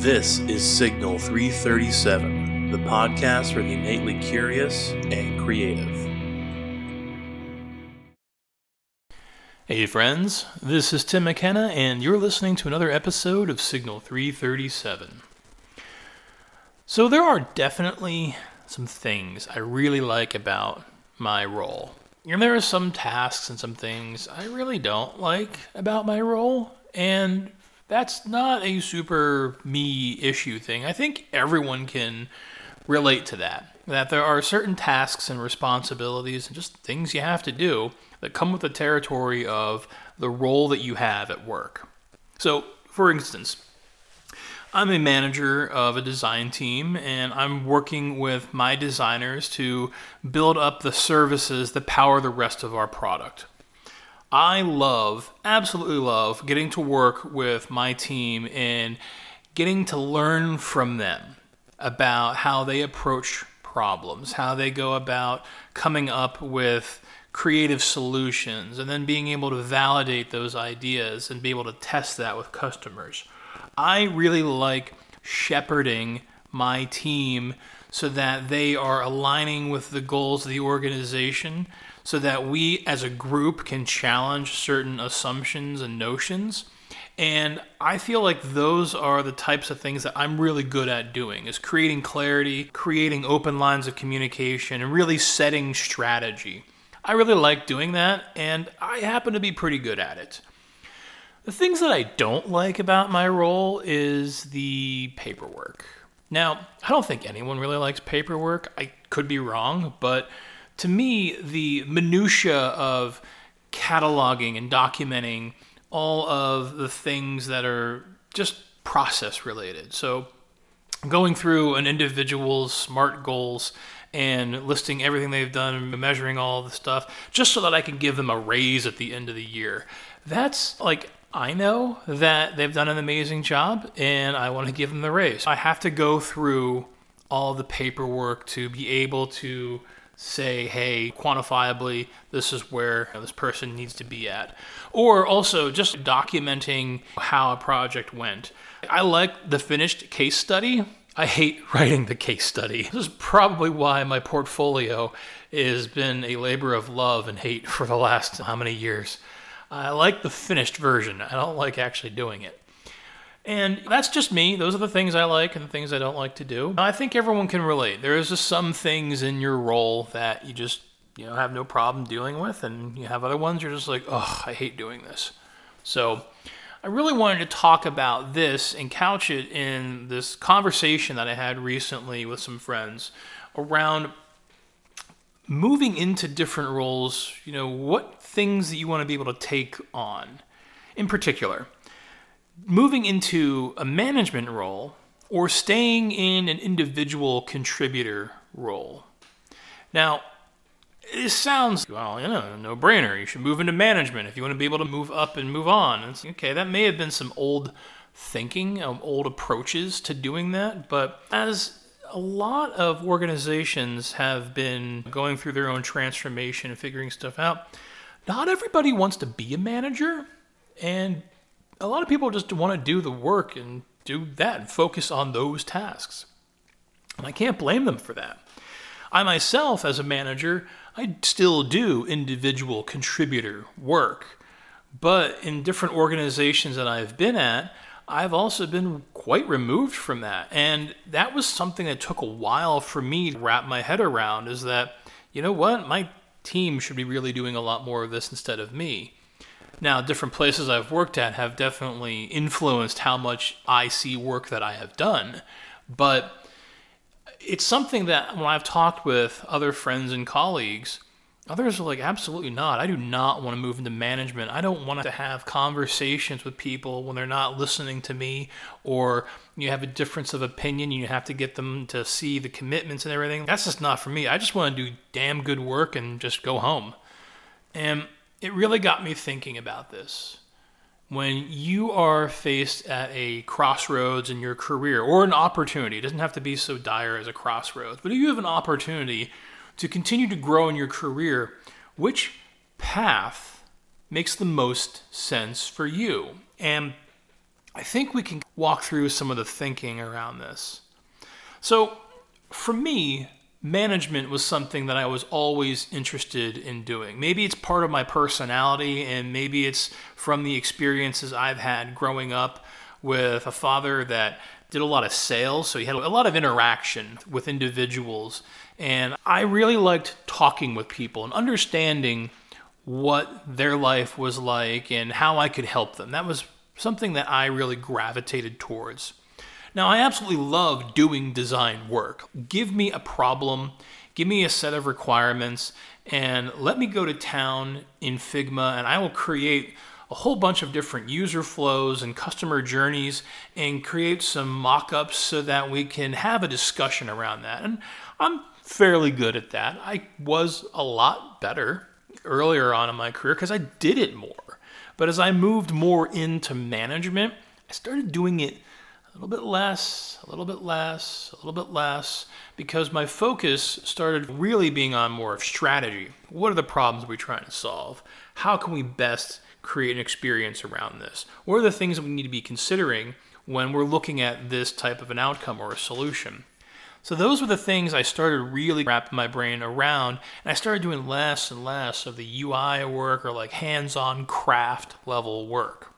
This is Signal 337, the podcast for the innately curious and creative. Hey friends, this is Tim McKenna, and you're listening to another episode of Signal 337. So there are definitely some things I really like about my role. And there are some tasks and some things I really don't like about my role, and that's not a super me issue thing. I think everyone can relate to that there are certain tasks and responsibilities and just things you have to do that come with the territory of the role that you have at work. So, for instance, I'm a manager of a design team, and I'm working with my designers to build up the services that power the rest of our product. I absolutely love getting to work with my team and getting to learn from them about how they approach problems, how they go about coming up with creative solutions, and then being able to validate those ideas and be able to test that with customers. I really like shepherding my team so that they are aligning with the goals of the organization, so that we as a group can challenge certain assumptions and notions. And I feel like those are the types of things that I'm really good at doing, is creating clarity, creating open lines of communication, and really setting strategy. I really like doing that, and I happen to be pretty good at it. The things that I don't like about my role is the paperwork. Now, I don't think anyone really likes paperwork. I could be wrong, but to me, the minutia of cataloging and documenting all of the things that are just process related. So going through an individual's SMART goals and listing everything they've done and measuring all the stuff just so that I can give them a raise at the end of the year. That's like, I know that they've done an amazing job and I want to give them the raise. I have to go through all the paperwork to be able to say, hey, quantifiably, this is where this person needs to be at. Or also just documenting how a project went. I like the finished case study. I hate writing the case study. This is probably why my portfolio has been a labor of love and hate for the last how many years. I like the finished version. I don't like actually doing it. And that's just me. Those are the things I like and the things I don't like to do. I think everyone can relate. There is just some things in your role that you just have no problem dealing with, and you have other ones you're just like, oh, I hate doing this. So I really wanted to talk about this and couch it in this conversation that I had recently with some friends around moving into different roles, what things that you want to be able to take on. In particular, moving into a management role or staying in an individual contributor role. Now, it sounds, a no-brainer. You should move into management if you want to be able to move up and move on. It's, okay, that may have been some old thinking, old approaches to doing that, but as a lot of organizations have been going through their own transformation and figuring stuff out, not everybody wants to be a manager, and a lot of people just want to do the work and do that and focus on those tasks. And I can't blame them for that. I myself, as a manager, I still do individual contributor work. But in different organizations that I've been at, I've also been quite removed from that. And that was something that took a while for me to wrap my head around, is that, my team should be really doing a lot more of this instead of me. Now, different places I've worked at have definitely influenced how much I see work that I have done. But it's something that when I've talked with other friends and colleagues, others are like, absolutely not. I do not want to move into management. I don't want to have conversations with people when they're not listening to me, or you have a difference of opinion and you have to get them to see the commitments and everything. That's just not for me. I just want to do damn good work and just go home. And it really got me thinking about this. When you are faced at a crossroads in your career, or an opportunity, it doesn't have to be so dire as a crossroads, but if you have an opportunity to continue to grow in your career, which path makes the most sense for you? And I think we can walk through some of the thinking around this. So, for me, management was something that I was always interested in doing. Maybe it's part of my personality, and maybe it's from the experiences I've had growing up with a father that did a lot of sales, so he had a lot of interaction with individuals. And I really liked talking with people and understanding what their life was like and how I could help them. That was something that I really gravitated towards. Now, I absolutely love doing design work. Give me a problem, give me a set of requirements, and let me go to town in Figma, and I will create a whole bunch of different user flows and customer journeys and create some mock-ups so that we can have a discussion around that. And I'm fairly good at that. I was a lot better earlier on in my career because I did it more. But as I moved more into management, I started doing it a little bit less, a little bit less, a little bit less, because my focus started really being on more of strategy. What are the problems we're trying to solve? How can we best create an experience around this? What are the things that we need to be considering when we're looking at this type of an outcome or a solution? So those were the things I started really wrapping my brain around, and I started doing less and less of the UI work or like hands-on craft level work.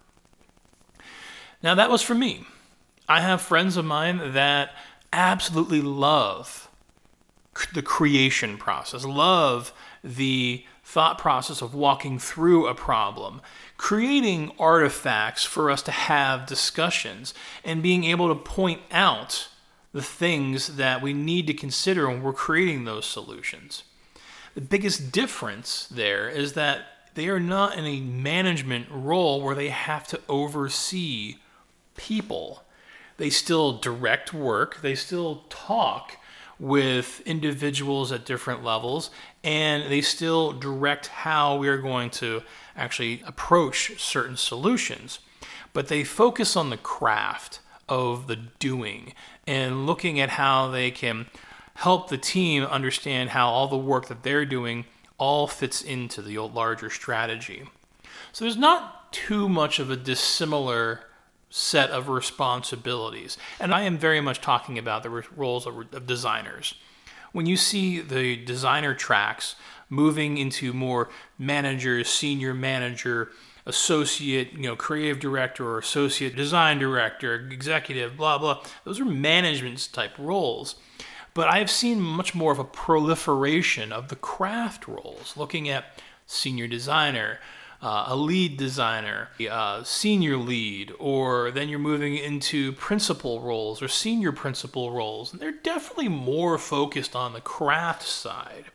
Now that was for me. I have friends of mine that absolutely love the creation process, love the thought process of walking through a problem, creating artifacts for us to have discussions, and being able to point out the things that we need to consider when we're creating those solutions. The biggest difference there is that they are not in a management role where they have to oversee people. They still direct work, they still talk with individuals at different levels, and they still direct how we're going to actually approach certain solutions. But they focus on the craft of the doing and looking at how they can help the team understand how all the work that they're doing all fits into the larger strategy. So there's not too much of a dissimilar set of responsibilities. And I am very much talking about the roles of designers. When you see the designer tracks moving into more manager, senior manager, associate, creative director or associate design director, executive, blah, blah, those are management type roles. But I have seen much more of a proliferation of the craft roles, looking at senior designer, a lead designer, senior lead, or then you're moving into principal roles or senior principal roles. And they're definitely more focused on the craft side.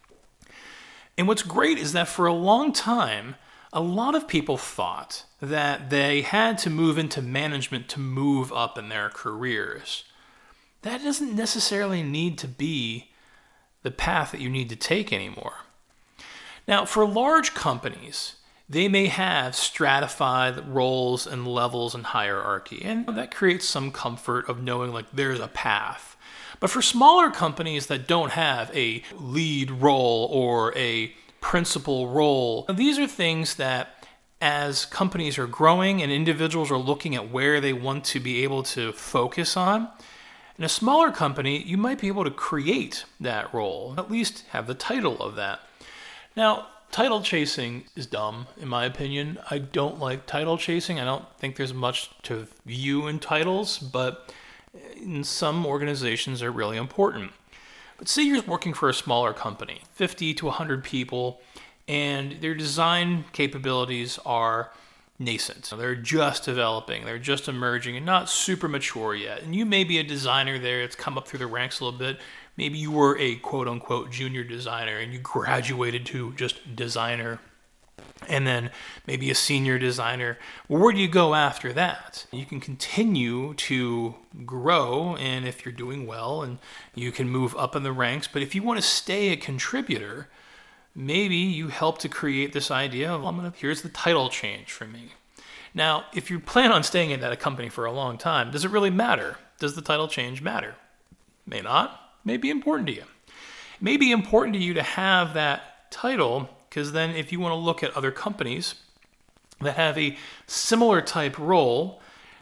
And what's great is that for a long time, a lot of people thought that they had to move into management to move up in their careers. That doesn't necessarily need to be the path that you need to take anymore. Now, for large companies, they may have stratified roles and levels and hierarchy, and that creates some comfort of knowing like there's a path. But for smaller companies that don't have a lead role or a principal role, these are things that as companies are growing and individuals are looking at where they want to be able to focus on, in a smaller company, you might be able to create that role, at least have the title of that. Now, title chasing is dumb, in my opinion. I don't like title chasing. I don't think there's much to view in titles, but in some organizations they're really important. But say you're working for a smaller company, 50 to 100 people, and their design capabilities are nascent. They're just developing, they're just emerging and not super mature yet. And you may be a designer there that's come up through the ranks a little bit. Maybe you were a quote-unquote junior designer and you graduated to just designer, and then maybe a senior designer. Well, where do you go after that? You can continue to grow, and if you're doing well, and you can move up in the ranks. But if you want to stay a contributor, maybe you help to create this idea of, here's the title change for me. Now, if you plan on staying at a company for a long time, does it really matter? Does the title change matter? May not. May be important to you. It may be important to you to have that title, because then if you want to look at other companies that have a similar type role,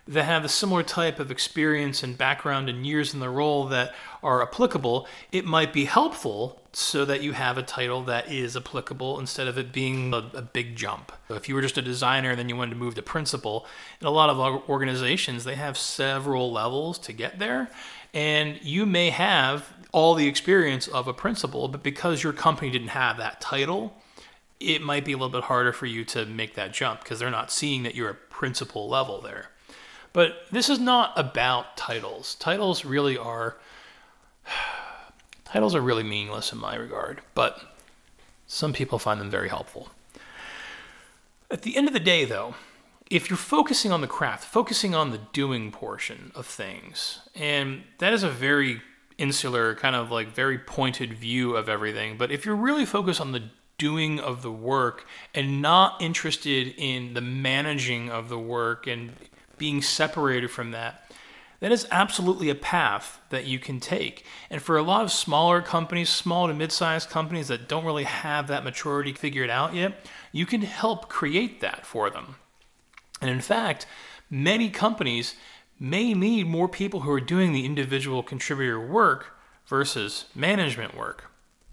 that have a similar type of experience and background and years in the role that are applicable, it might be helpful so that you have a title that is applicable instead of it being a big jump. So if you were just a designer and then you wanted to move to principal, in a lot of organizations, they have several levels to get there. And you may have all the experience of a principal, but because your company didn't have that title, it might be a little bit harder for you to make that jump because they're not seeing that you're a principal level there. But this is not about titles. Titles are really meaningless in my regard, but some people find them very helpful. At the end of the day, though, if you're focusing on the craft, focusing on the doing portion of things, and that is a very insular, kind of like very pointed view of everything, but if you're really focused on the doing of the work and not interested in the managing of the work and being separated from that, that is absolutely a path that you can take. And for a lot of smaller companies, small to mid-sized companies that don't really have that maturity figured out yet, you can help create that for them. And in fact, many companies may need more people who are doing the individual contributor work versus management work.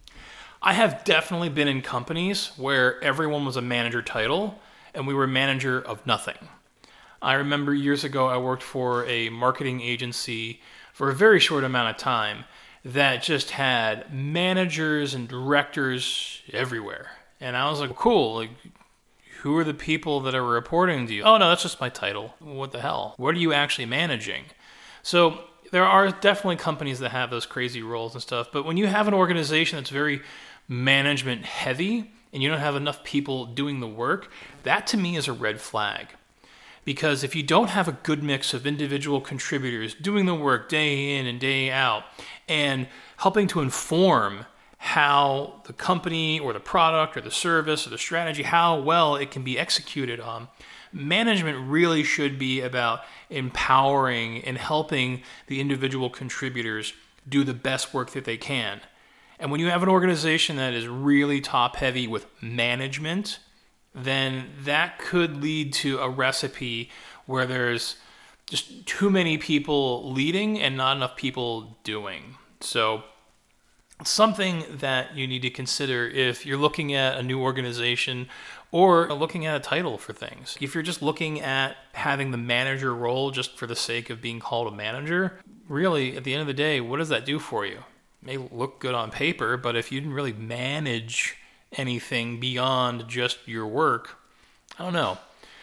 I have definitely been in companies where everyone was a manager title and we were manager of nothing. I remember years ago I worked for a marketing agency for a very short amount of time that just had managers and directors everywhere. And I was like, cool, like, who are the people that are reporting to you? Oh no, that's just my title. What the hell? What are you actually managing? So there are definitely companies that have those crazy roles and stuff, but when you have an organization that's very management heavy and you don't have enough people doing the work, that to me is a red flag. Because if you don't have a good mix of individual contributors doing the work day in and day out and helping to inform how the company or the product or the service or the strategy, how well it can be executed on, management really should be about empowering and helping the individual contributors do the best work that they can. And when you have an organization that is really top heavy with management, then that could lead to a recipe where there's just too many people leading and not enough people doing. So something that you need to consider if you're looking at a new organization or looking at a title for things. If you're just looking at having the manager role just for the sake of being called a manager, really, at the end of the day, what does that do for you? It may look good on paper, but if you didn't really manage anything beyond just your work, I don't know.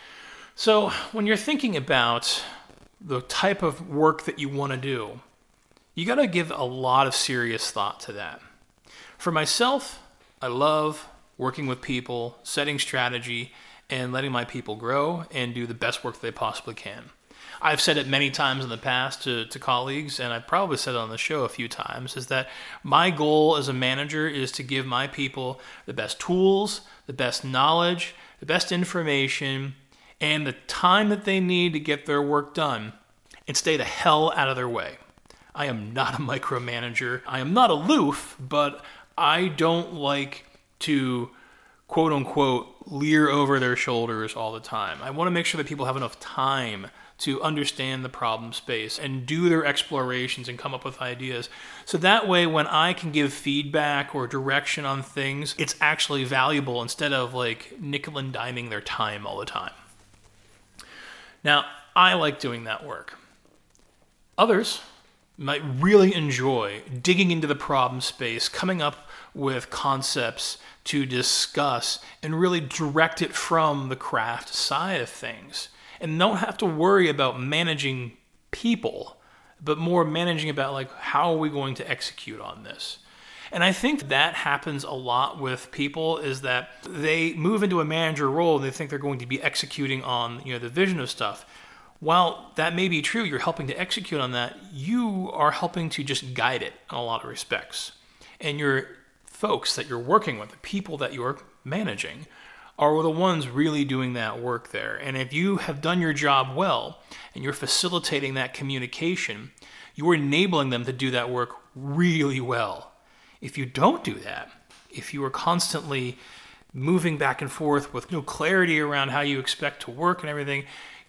So when you're thinking about the type of work that you want to do, you got to give a lot of serious thought to that. For myself, I love working with people, setting strategy, and letting my people grow and do the best work they possibly can. I've said it many times in the past to colleagues, and I've probably said it on the show a few times, is that my goal as a manager is to give my people the best tools, the best knowledge, the best information, and the time that they need to get their work done, and stay the hell out of their way. I am not a micromanager. I am not aloof, but I don't like to, quote unquote, leer over their shoulders all the time. I want to make sure that people have enough time to understand the problem space and do their explorations and come up with ideas. So that way, when I can give feedback or direction on things, it's actually valuable instead of like nickel and diming their time all the time. Now, I like doing that work. Others might really enjoy digging into the problem space, coming up with concepts to discuss and really direct it from the craft side of things. And don't have to worry about managing people, but more managing about like, how are we going to execute on this? And I think that happens a lot with people, is that they move into a manager role and they think they're going to be executing on, the vision of stuff. While that may be true, you're helping to execute on that, you are helping to just guide it in a lot of respects. And your folks that you're working with, the people that you're managing, are the ones really doing that work there. And if you have done your job well and you're facilitating that communication, you're enabling them to do that work really well. If you don't do that, if you are constantly moving back and forth with no clarity around how you expect to work and everything,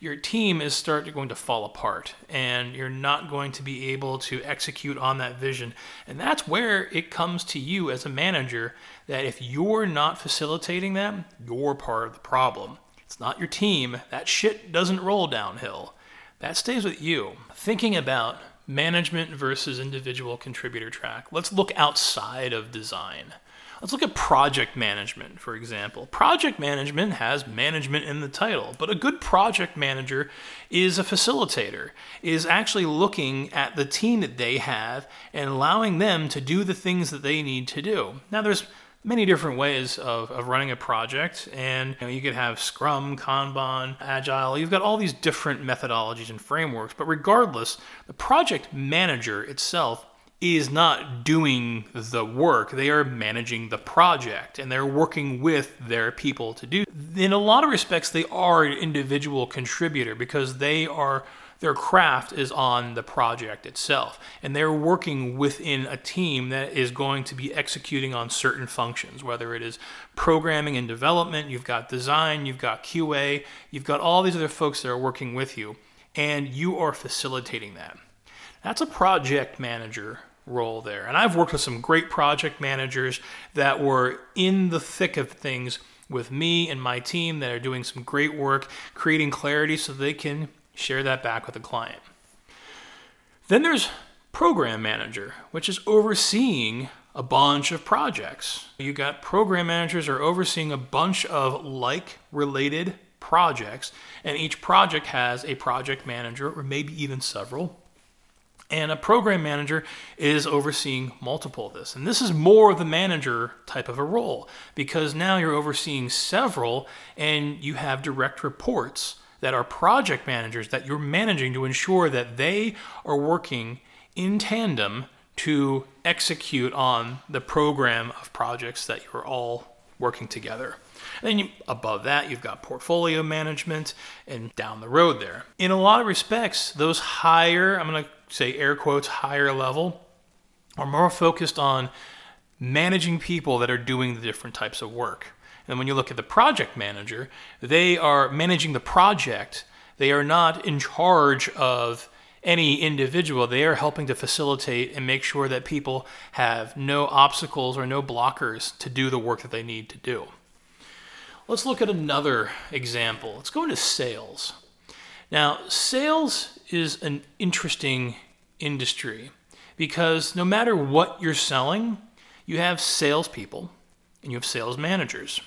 your team is going to fall apart, and you're not going to be able to execute on that vision. And that's where it comes to you as a manager, that if you're not facilitating them, you're part of the problem. It's not your team. That shit doesn't roll downhill. That stays with you. Thinking about management versus individual contributor track, let's look outside of design. Let's look at project management, for example. Project management has management in the title, but a good project manager is a facilitator, is actually looking at the team that they have and allowing them to do the things that they need to do. Now, there's many different ways of running a project, and you could have Scrum, Kanban, Agile. You've got all these different methodologies and frameworks, but regardless, the project manager itself is not doing the work. They are managing the project, and they're working with their people to do. In a lot of respects, they are an individual contributor because their craft is on the project itself, and they're working within a team that is going to be executing on certain functions, whether it is programming and development, you've got design, you've got QA, you've got all these other folks that are working with you, and you are facilitating that. That's a project manager role there. And I've worked with some great project managers that were in the thick of things with me and my team that are doing some great work, creating clarity so they can share that back with the client. Then there's program manager, which is overseeing a bunch of projects. You got program managers are overseeing a bunch of like-related projects, and each project has a project manager, or maybe even several. And a program manager is overseeing multiple of this. And this is more of the manager type of a role, because now you're overseeing several and you have direct reports that are project managers that you're managing to ensure that they are working in tandem to execute on the program of projects that you're all working together. And then above that, you've got portfolio management and down the road there. In a lot of respects, those higher, I'm going to say air quotes, higher level, are more focused on managing people that are doing the different types of work. And when you look at the project manager, they are managing the project. They are not in charge of any individual. They are helping to facilitate and make sure that people have no obstacles or no blockers to do the work that they need to do. Let's look at another example. Let's go into sales. Now, sales is an interesting industry because no matter what you're selling, you have salespeople and you have sales managers.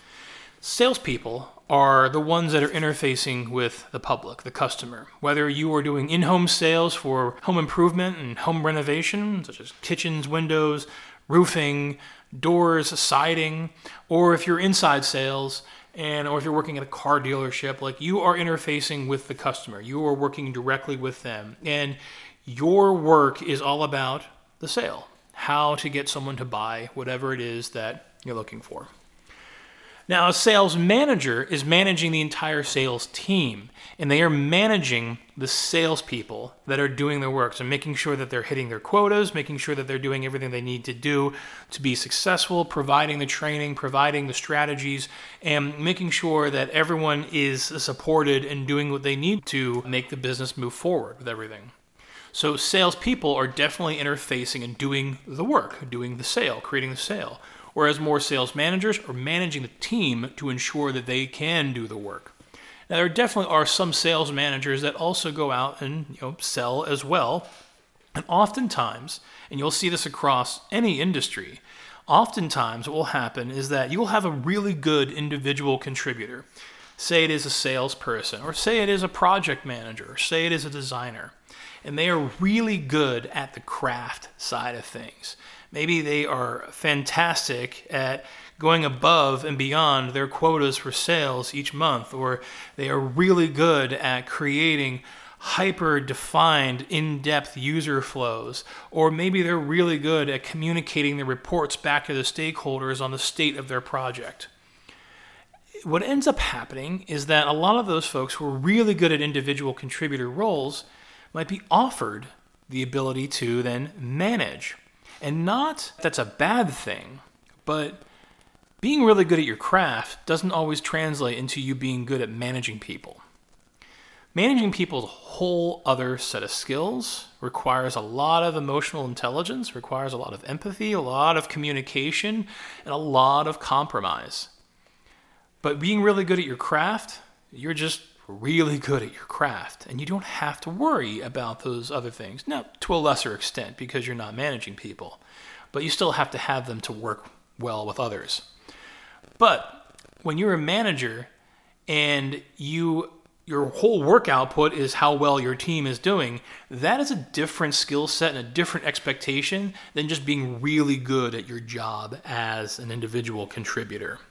Salespeople are the ones that are interfacing with the public, the customer. Whether you are doing in-home sales for home improvement and home renovation, such as kitchens, windows, roofing, doors, siding, or if you're inside sales, or if you're working at a car dealership, like you are interfacing with the customer. You are working directly with them. And your work is all about the sale, how to get someone to buy whatever it is that you're looking for. Now, a sales manager is managing the entire sales team, and they are managing the salespeople that are doing their work. So making sure that they're hitting their quotas, making sure that they're doing everything they need to do to be successful, providing the training, providing the strategies, and making sure that everyone is supported and doing what they need to make the business move forward with everything. So salespeople are definitely interfacing and doing the work, doing the sale, creating the sale. Whereas more sales managers are managing the team to ensure that they can do the work. Now, there definitely are some sales managers that also go out and sell as well. And oftentimes, and you'll see this across any industry, oftentimes what will happen is that you will have a really good individual contributor. Say it is a salesperson, or say it is a project manager, or say it is a designer. And they are really good at the craft side of things. Maybe they are fantastic at going above and beyond their quotas for sales each month, or they are really good at creating hyper-defined, in-depth user flows, or maybe they're really good at communicating the reports back to the stakeholders on the state of their project. What ends up happening is that a lot of those folks who are really good at individual contributor roles might be offered the ability to then manage. And not that's a bad thing, but being really good at your craft doesn't always translate into you being good at managing people. Managing people's whole other set of skills requires a lot of emotional intelligence, requires a lot of empathy, a lot of communication, and a lot of compromise. But being really good at your craft, you're just really good at your craft, and you don't have to worry about those other things. Now, to a lesser extent, because you're not managing people, but you still have to have them to work well with others. But when you're a manager and your whole work output is how well your team is doing, that is a different skill set and a different expectation than just being really good at your job as an individual contributor.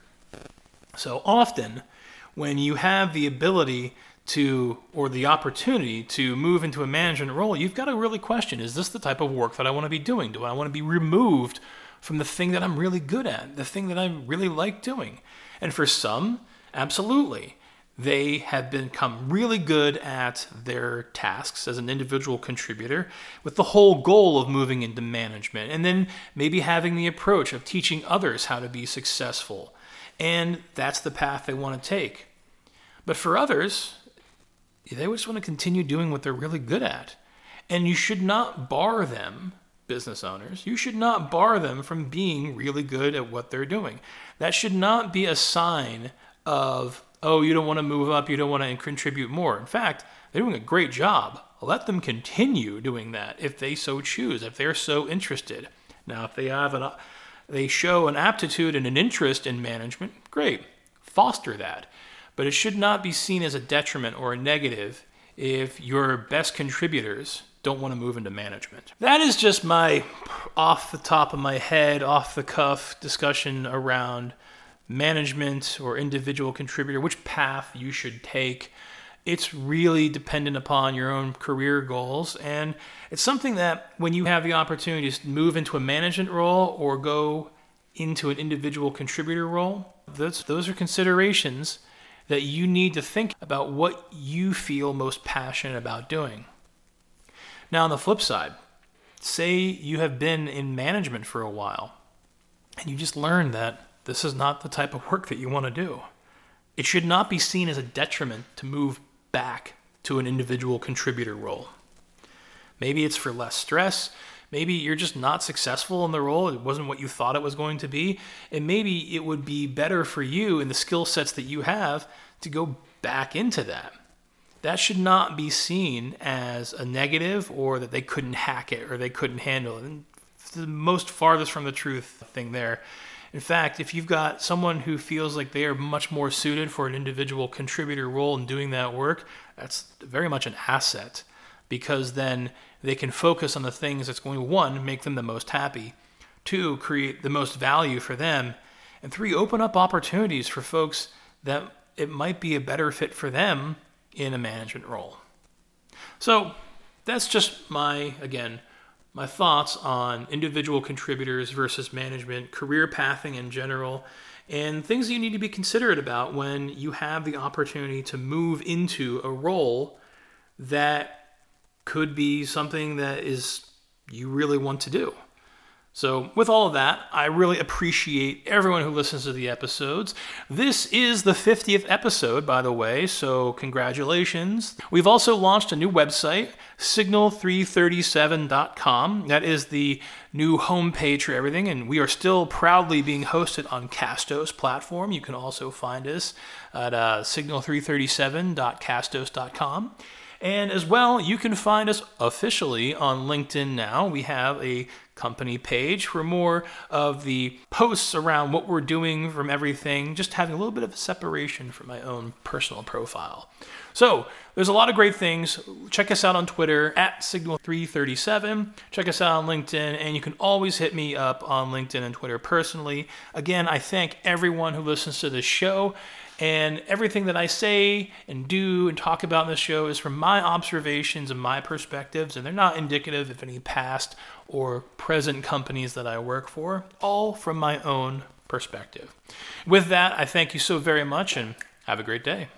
So often, when you have the ability to, or the opportunity to move into a management role, you've got to really question, is this the type of work that I want to be doing? Do I want to be removed from the thing that I'm really good at, the thing that I really like doing? And for some, absolutely. They have become really good at their tasks as an individual contributor with the whole goal of moving into management, and then maybe having the approach of teaching others how to be successful. And that's the path they want to take. But for others, they just want to continue doing what they're really good at. And you should not bar them, business owners, you should not bar them from being really good at what they're doing. That should not be a sign of, oh, you don't want to move up, you don't want to contribute more. In fact, they're doing a great job. Let them continue doing that if they so choose, if they're so interested. Now, if they show an aptitude and an interest in management, great, foster that. But it should not be seen as a detriment or a negative if your best contributors don't want to move into management. That is just my off the top of my head, off the cuff discussion around management or individual contributor, which path you should take. It's really dependent upon your own career goals, and it's something that when you have the opportunity to move into a management role or go into an individual contributor role, those are considerations that you need to think about what you feel most passionate about doing. Now, on the flip side, say you have been in management for a while and you just learned that this is not the type of work that you want to do. It should not be seen as a detriment to move back to an individual contributor role. Maybe it's for less stress. Maybe you're just not successful in the role. It wasn't what you thought it was going to be. And maybe it would be better for you and the skill sets that you have to go back into that. That should not be seen as a negative or that they couldn't hack it or they couldn't handle it. And the most farthest from the truth thing there. In fact, if you've got someone who feels like they are much more suited for an individual contributor role in doing that work, that's very much an asset, because then they can focus on the things that's going to, one, make them the most happy, two, create the most value for them, and three, open up opportunities for folks that it might be a better fit for them in a management role. So that's just my thoughts on individual contributors versus management, career pathing in general, and things that you need to be considerate about when you have the opportunity to move into a role that could be something that is you really want to do. So with all of that, I really appreciate everyone who listens to the episodes. This is the 50th episode, by the way, so congratulations. We've also launched a new website, signal337.com. That is the new homepage for everything, and we are still proudly being hosted on Castos platform. You can also find us at signal337.castos.com. And as well, you can find us officially on LinkedIn now. We have a company page for more of the posts around what we're doing from everything, just having a little bit of a separation from my own personal profile. So there's a lot of great things. Check us out on Twitter at Signal337. Check us out on LinkedIn, and you can always hit me up on LinkedIn and Twitter personally. Again, I thank everyone who listens to this show. And everything that I say and do and talk about in this show is from my observations and my perspectives, and they're not indicative of any past or present companies that I work for, all from my own perspective. With that, I thank you so very much and have a great day.